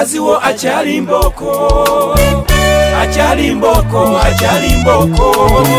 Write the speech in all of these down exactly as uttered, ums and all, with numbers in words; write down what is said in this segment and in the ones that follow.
mukazi wo akyali mboko akyali mboko akyali mboko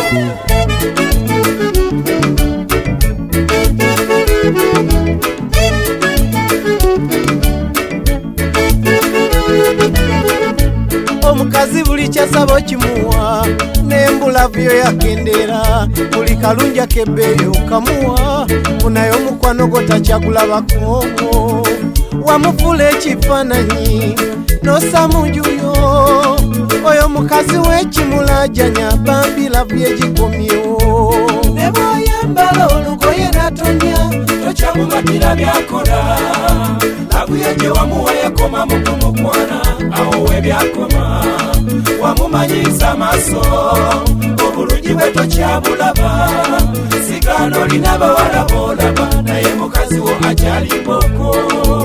omukazi buli kyasaba kimuwa nembulavu yo yakendera buli kalunja kebbeeyo kamuwa munayo omukwano go takyagulabako wamufula ekifaananyi nosamujuyo oyo mukazi w'ekimulajanya bambilavu yegikomyewo ne bw'ayambala olugoye natonya tokyamumatira byakola labuye gye wamuwa yakoma mu kumukwana awo we byakoma wamumanyiza amaaso obulungi bwe tokyabulaba sigano olina bawala boolaba naye mukazi wo akyali mboko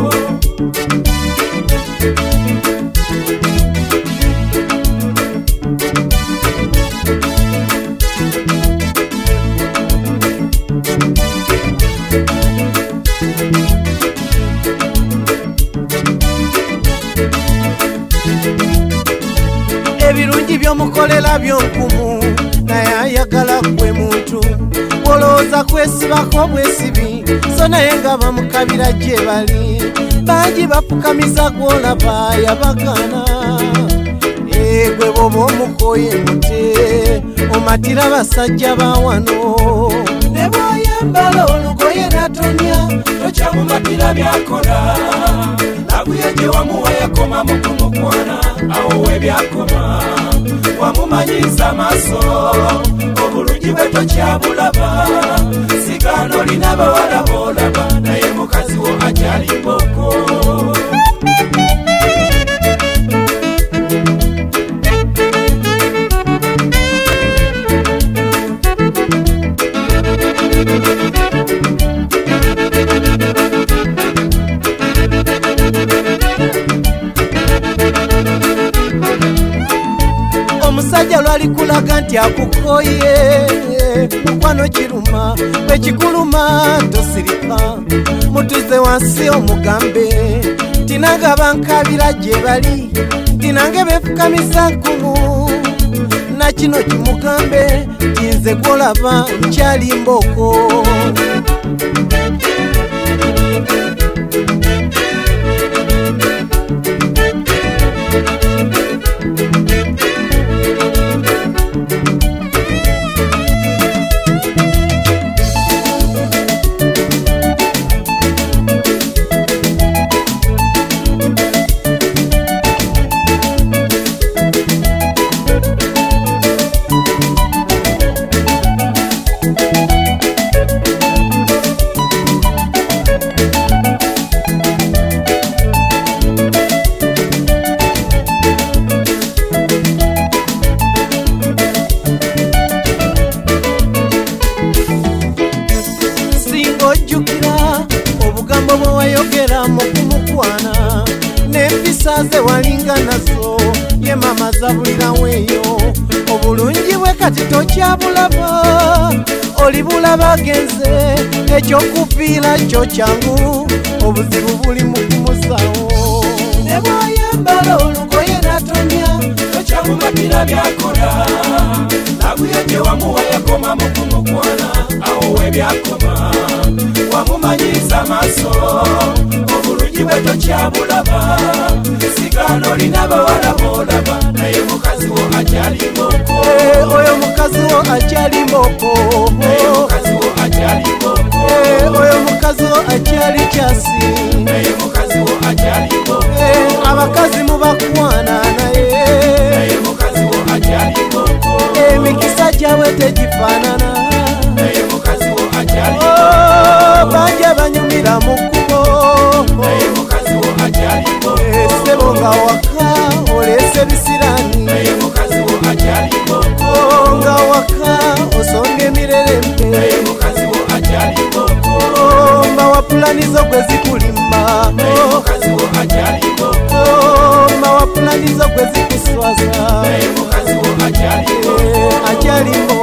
ebirungi byomukolera byonkumu naye ayagala gwe muntu olowooza kwesibako bwesibi so naye nga bamukabira gye bali bangi bapukamiza gwolaba yabagana egwe boba omukoye mute omatira basajja bawano ne bw'ayambala olugoye natonya tokyamumatira byakola labuye gye wamuwa yakoma mu kumukwana awo we byakoma wamumanyiza amaaso obulungi bwe tokyabulaba sigano olina bawala boolaba naye mukazi wo akyali mboko omusajja lwali kulaga nti akukoye mukwano kiruma bwe kikuluma tosirika mutuze wansi omugambe tinanga bankabira gye bali tinange befukamisa nkumu na kino kimugambe kinze gwolaba nkyali mboko obugambo bwe wayogera mu kumukwana n'empisa ze walinga nazo ye mama zabulirawo eyo obulungi bwe kati tokyabulaba oli bulaba agenze ekyokufiira kyo kyangu obuzibu buli mu kumusawo ne bw'ayambala olugoye natonya tokyamumatira byakola labuye gye wamuwa yakoma mu kumukwana awo we byakoma wamumanyiza amaaso obulungi bwe tokyabulaba sigano olina bawala boolaba naye mukazi wo akyali mboko oyo mukazi wo akyali mboko naye mukazi wo akyali mboko oyo mukazi wo akyali kyasi naye mukazi wo akyali mboko abakazi mubakwana naye naye mukazi wo akyali mboko emikisa gyabwe tegifaanana naye mukazi wo akyali banja banyumira mu kkubo naye mukazi wo akyali mboko esebo nga waka oleese bisirani naye mukazi wo akyali mboko nga waka osonga emirerembe naye mukazi wo akyali mboko mba wapulanizo gwe zikulimba naye mukazi wo akyali mboko mba wapulanizo gwe zikuswaza naye mukazi wo akyali mboko akyali mboko